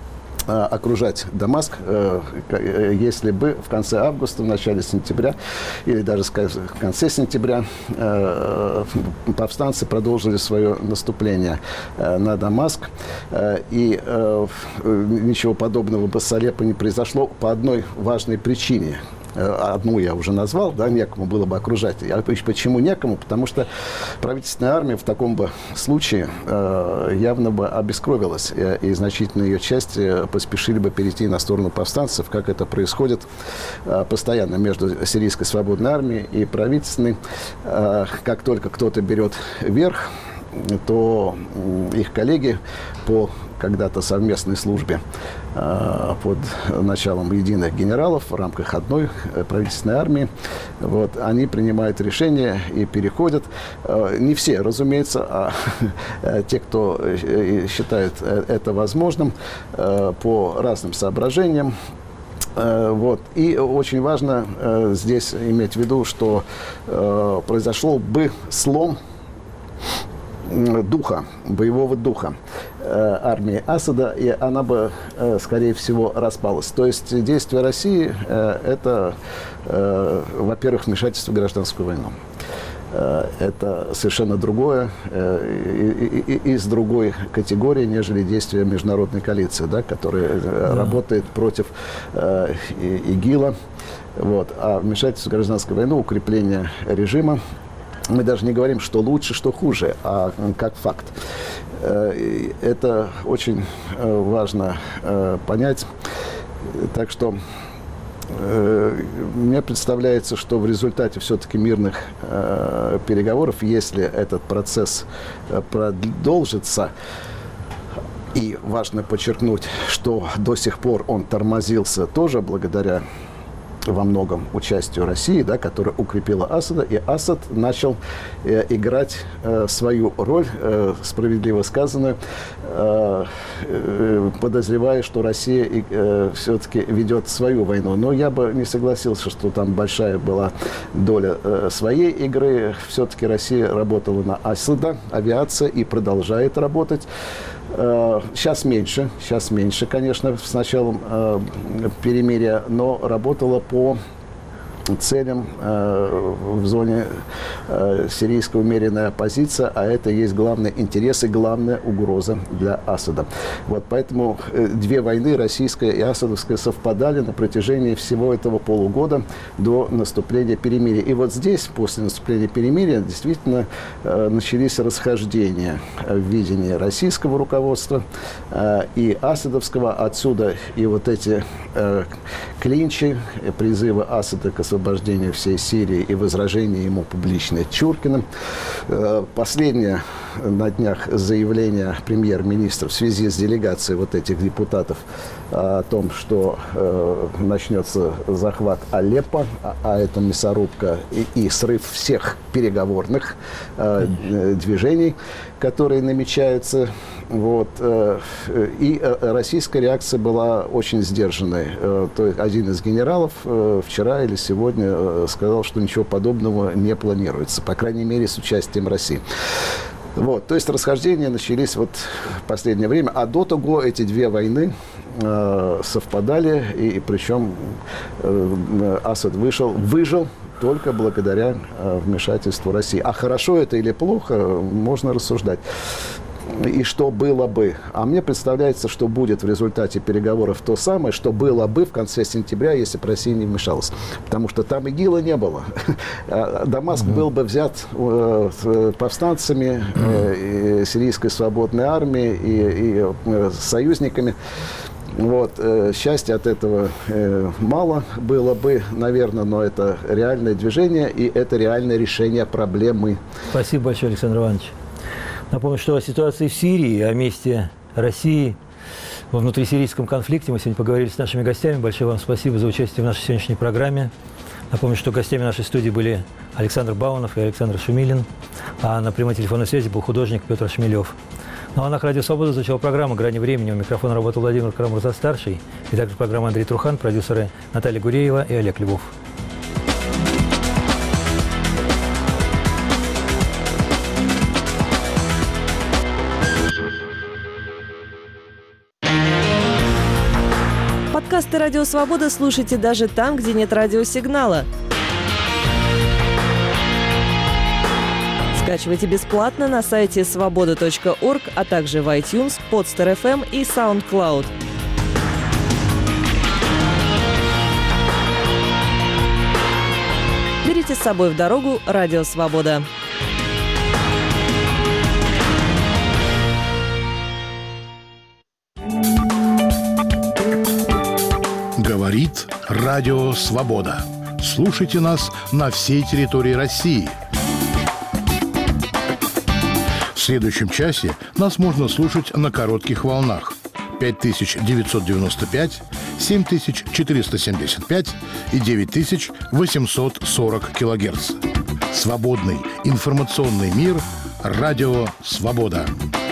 окружать Дамаск, если бы в конце августа, в начале сентября, или даже в конце сентября повстанцы продолжили свое наступление на Дамаск. И ничего подобного бы с Алеппо не произошло по одной важной причине. Одну я уже назвал, да, некому было бы окружать. А почему некому? Потому что правительственная армия в таком бы случае э, явно бы обескровилась, и, и значительная ее часть поспешили бы перейти на сторону повстанцев, как это происходит э, постоянно между сирийской свободной армией и правительственной. Э, как только кто-то берет верх, то их коллеги по когда-то совместной службе э, под началом единых генералов в рамках одной правительственной армии, вот, они принимают решения и переходят. Э, не все, разумеется, а э, те, кто э, считает это возможным э, по разным соображениям. Э, вот. И очень важно э, здесь иметь в виду, что э, произошел бы слом духа, боевого духа э, армии Асада, и она бы, э, скорее всего, распалась. То есть действия России э, – это, э, во-первых, вмешательство в гражданскую войну. Э, это совершенно другое, э, и, и, и, из другой категории, нежели действия международной коалиции, да, которая э, да. работает против э, ИГИЛа. Вот. А вмешательство в гражданскую войну, укрепление режима, мы даже не говорим, что лучше, что хуже, а как факт. Это очень важно понять. Так что мне представляется, что в результате все-таки мирных переговоров, если этот процесс продолжится, и важно подчеркнуть, что до сих пор он тормозился тоже благодаря во многом участию России, да, которая укрепила Асада, и Асад начал э, играть э, свою роль, э, справедливо сказанную, э, э, подозревая, что Россия э, все-таки ведет свою войну. Но я бы не согласился, что там большая была доля э, своей игры. Все-таки Россия работала на Асада, авиация, и продолжает работать. Сейчас меньше, сейчас меньше, конечно, с началом э, перемирия, но работала по целям э, в зоне э, сирийской умеренной оппозиции, а это есть главный интерес и главная угроза для Асада. Вот поэтому э, две войны, российская и асадовская, совпадали на протяжении всего этого полугода до наступления перемирия. И вот здесь, после наступления перемирия, действительно э, начались расхождения в видении российского руководства э, и асадовского. Отсюда и вот эти э, клинчи, призывы Асада к освобождению всей Сирии и возражение ему публичное Чуркиным. Последнее на днях заявление премьер-министра в связи с делегацией вот этих депутатов о том, что э, начнется захват Алеппо, а, а это мясорубка и, и срыв всех переговорных э, движений, которые намечаются. Вот, э, и э, российская реакция была очень сдержанной. Э, то есть один из генералов э, вчера или сегодня э, сказал, что ничего подобного не планируется, по крайней мере, с участием России. Вот, то есть расхождения начались вот в последнее время, а до того эти две войны э, совпадали, и, и причем э, Асад вышел, выжил только благодаря э, вмешательству России. А хорошо это или плохо, можно рассуждать. И что было бы? А мне представляется, что будет в результате переговоров то самое, что было бы в конце сентября, если бы Россия не вмешалась. Потому что там ИГИЛа не было. Дамаск mm-hmm. был бы взят э, повстанцами, э, и сирийской свободной армией и, и э, союзниками. Вот, э, счастья от этого э, мало было бы, наверное, но это реальное движение и это реальное решение проблемы. Спасибо большое, Александр Иванович. Напомню, что о ситуации в Сирии, о месте России во внутрисирийском конфликте мы сегодня поговорили с нашими гостями. Большое вам спасибо за участие в нашей сегодняшней программе. Напомню, что гостями нашей студии были Александр Баунов и Александр Шумилин, а на прямой телефонной связи был художник Петр Шмелев. Ну а на Радио Свобода звучала программа «Грани времени». У микрофона работал Владимир Карамурза-старший, и также программа Андрей Трухан, продюсеры Наталья Гуреева и Олег Львов. Подкасты «Радио Свобода» слушайте даже там, где нет радиосигнала. Скачивайте бесплатно на сайте свобода точка орг, а также в iTunes, Podster эф эм и SoundCloud. Берите с собой в дорогу «Радио Свобода». Говорит Радио Свобода. Слушайте нас на всей территории России. В следующем часе нас можно слушать на коротких волнах пять тысяч девятьсот девяносто пять, семь тысяч четыреста семьдесят пять и девять тысяч восемьсот сорок килогерц. Свободный информационный мир. Радио Свобода.